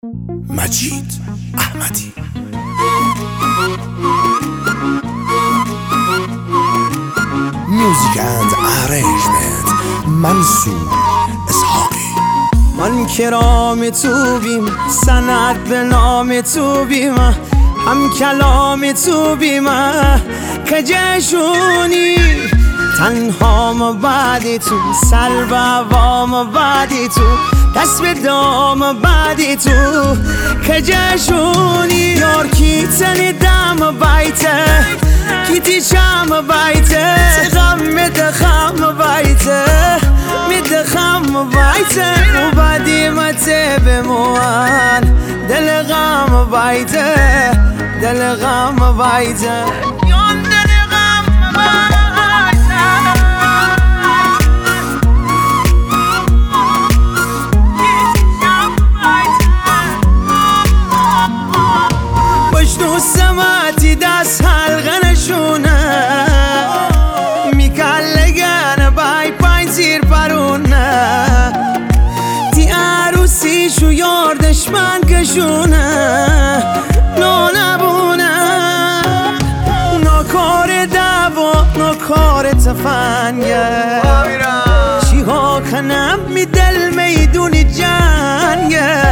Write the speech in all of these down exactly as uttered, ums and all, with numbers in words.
مجید احمدی. میوزیک اند ارنجمنت منصور اسحاقی. من کرام تو بیم، سند به نام تو بیم، هم کلام تو بیم که جشونی تنهام بعدی تو، سلب عوام بعدی تو، دست به دام بعدی تو که جشونی. یار کی تنی دم بایته، کی تی چم بایته، غم مدخم بایته، مدخم بایته و بعدی مته بموان دل غم بایته، دل غم بایته. سماتی دست حلقه نشونه میکلگن بای پای زیر پرونه، تی عروسی شو یار دشمن کشونه، نو نبونه ناکار دوا ناکار تفنگه، چی ها کنم می دل میدونی جنگه،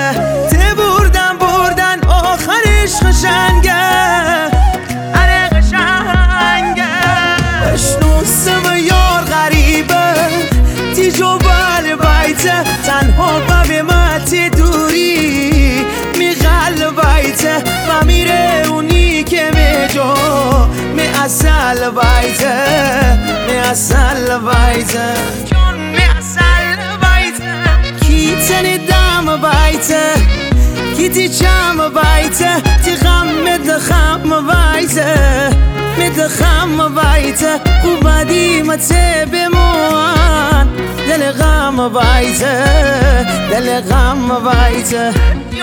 قشنگه اره قشنگه. بشنوسم یار غریبه تی جو بال بایته، تنها قبه متی دوری می غل بایته و میره اونی که می جو می اصل بایته، می اصل بایته، می اصل بایته. کی تنی دم بایته، کی تی چم بایته، تی غم مدخم بایته، مدخم بایته و بعدی مته بموان دل غم بایته، دل غم بایته.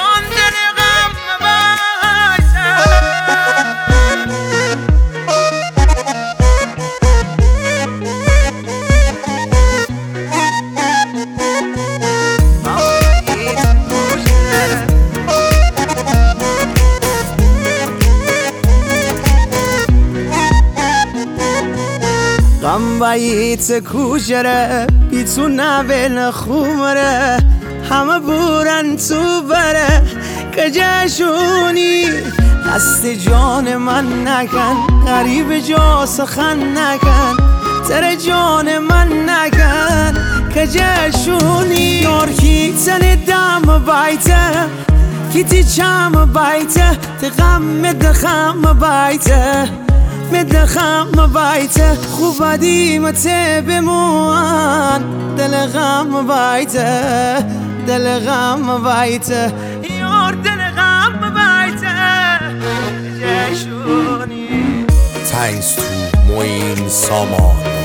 غم بایت کوچره بی تو نبین خومره، همه بورن تو بره که جشونی. دست جان من نکن غریب جا سخن نکن، تر جان من نکن که جشونی. یار کی تن دم بایته، کی تی چم بایته، تی غم مدخم بایته، مدخم بایته خوب بدی مته بموان دل غم بایته، دل غم بایته. یار دل غم بایته جشونی. Thanks to Moin Saman.